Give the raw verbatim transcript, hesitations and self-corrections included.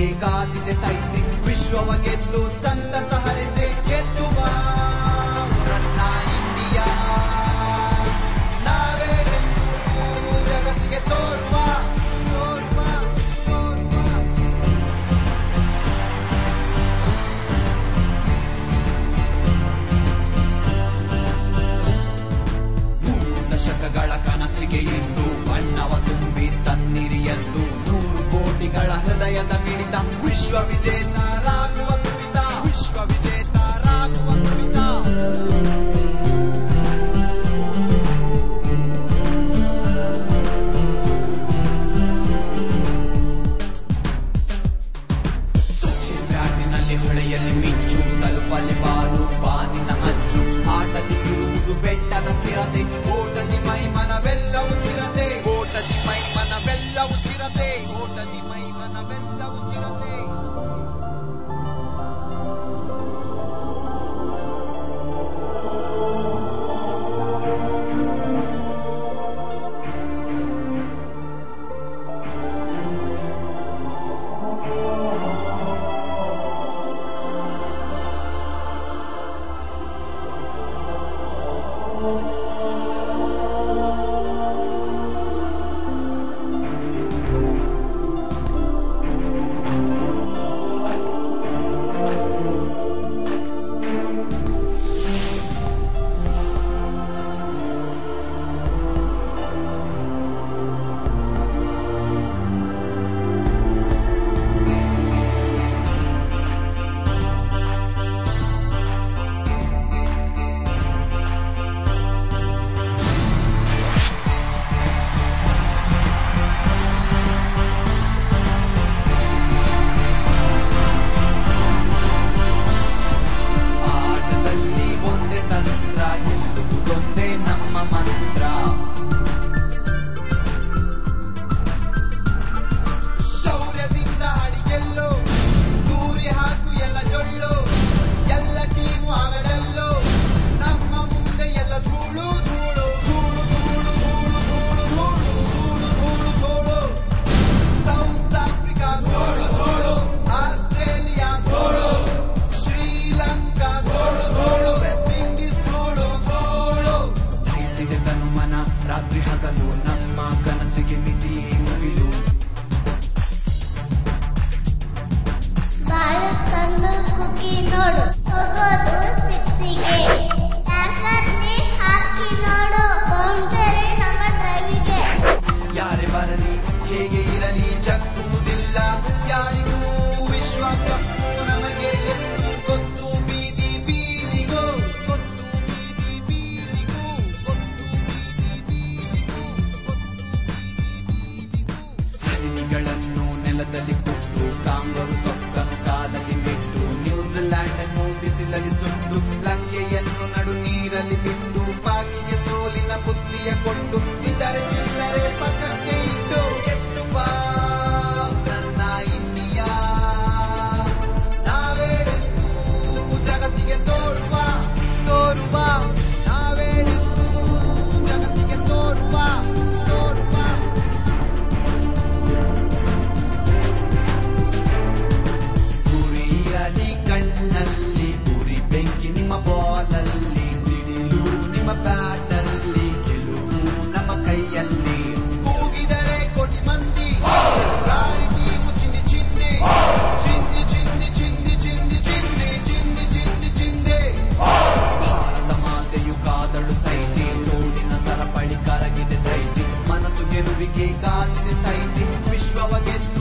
ಗೆಲುವಿಗೆ ಕಾದಿದೆ ತೈಸಿ ವಿಶ್ವವ ಗೆದ್ದು ಸಂತಸ ಹರಿಸಿ ಗೆದ್ದು ಬಾ ನನ್ನ ಇಂಡಿಯಾ ನಾವೇ ಎಂದು ಜಗತ್ತಿಗೆ ತೋರುವ ತೋರುವ ತೋರುವ ಮೂರು ದಶಕಗಳ ಕನಸಿಗೆ ಇಂದು ಬಣ್ಣವ ತುಂಬಿ ತನ್ನಿರಿಯದ್ದು ನೂರು ಕೋಟಿಗಳ ಹೃದಯದ ಮಿಡಿತ ವಿಶ್ವ ವಿಜೇತರಾಗುವ ತುಡಿತ ವಿಶ್ವ ವಿಜೇತರಾಗುವ ತುಡಿತ ಸಚಿನ್ ಬ್ಯಾಟಿನಲ್ಲಿ ಹೊಳೆಯಲ್ಲಿ ಮಿಂಚು ತಲುಪಲಿ ಬಾಲು ಬಾನಿನ ಅಂಚು ಆಟದಿ ಇರುವುದು ಬೆಟ್ಟದ ಸ್ಥಿರತೆ ಓಟದಿ ಮೈಮನವೆಲ್ಲವೂ ಚಿರತೆ ಓಟದಿ ಮೈಮನವೆಲ್ಲವೂ ಚಿರತೆ ಓಟದಿ ಮೈಮನವೆಲ್ಲವೂ ಚಿರತೆ ರಾತ್ರಿ ಹಗಲು ನಮ್ಮ ಕನಸಿಗೆ ಮಿತಿ ಮುಗಿಲು ಬಾಳು ತಂದು ಕುಕ್ಕಿ ನೋಡು ಹೋಗೋದು ಸಿಕ್ಸಿಗೆ ಯಾಕಂದ್ರೆ ಹಾಕಿ ನೋಡು ಬೌಂಡರಿ ನಮ್ಮ ಡ್ರೈವಿಗೆ ಯಾರೇ ಬರಲಿ ಹೇಗೆ ಇರಲಿ ಜಗ್ಗುವುದಿಲ್ಲ ಯಾರಿಗೂ ವಿಶ್ವ ಕಪ್ಪು ನಮಗೆ ಎಂದು ಗೊತ್ತು ಬೀದಿ ಬೀದಿಗೋ ಗೊತ್ತು ಬೀದಿ ಬೀದಿಗೋ ಗೊತ್ತು ಹರಿಣಿಗಳನ್ನು ನೆಲದಲ್ಲಿ ಕೊಟ್ಟು ಕಾಂಗರು ಸೊಕ್ಕನು ಕಾಲಲ್ಲಿ ಬಿಟ್ಟು ನ್ಯೂಜಿಲ್ಯಾಂಡ್ ಅನ್ನು ಬಿಸಿಲಲ್ಲಿ ಸುಟ್ಟು ಲಂಕೆಯನ್ನು ನಡು ನೀರಲ್ಲಿ ಬಿಟ್ಟು ಪಾಕಿಗೆ ಸೋಲಿನ ಬುದ್ಧಿಯ ಕೊಟ್ಟು ಇತರೆ ಚಿಲ್ಲರೆ ಪಕ್ಕಕ್ಕೆ ಇಟ್ಟು ಎದ್ದು ಬಾ ನನ್ನ ಇಂಡಿಯಾ ನಾವೇ ಎಂದು ಜಗತ್ತಿಗೆ ತೋರುವ ತೋರುವ ನಾವೇ ಎಂದು ಜಗತ್ತಿಗೆ ತೋರುವ ತೋರುವ ಗುರಿ ಇರಲಿ ಕಣ್ಣಲ್ಲಿ ಗುರಿ ಬೆಂಕಿ ನಿಮ್ಮ ಬಾಲಲ್ಲಿ ಸಿಡಿಲು ನಿಮ್ಮ ಬ್ಯಾಟಲ್ಲಿ ಗೆಲುವು ನಮ್ಮ ಕೈಯಲ್ಲಿ ಕೂಗಿದರೆ ಕೋಟಿ ಮಂದಿ ರಾರಿ ಟೀಮು ಚಿಂದಿ ಚಿಂದಿ ಚಿಂದಿ ಚಿಂದಿ ಚಿಂದಿ ಚಿಂದಿ ಚಿಂದಿ ಚಿಂದಿ ಚಿಂದಿ ಚಿಂದಿ ಭಾರತ ಮಾತೆಯು ಕಾದಳು ಸೈಸಿ ಸೋಲಿನ ಸರಪಳಿ ಕರಗಿದೆ ತೈಸಿ ಮನಸ್ಸು ಗೆಲುವಿಗೆ ಕಾದಿದೆ ತೈಸಿ ವಿಶ್ವವ ಗೆದ್ದು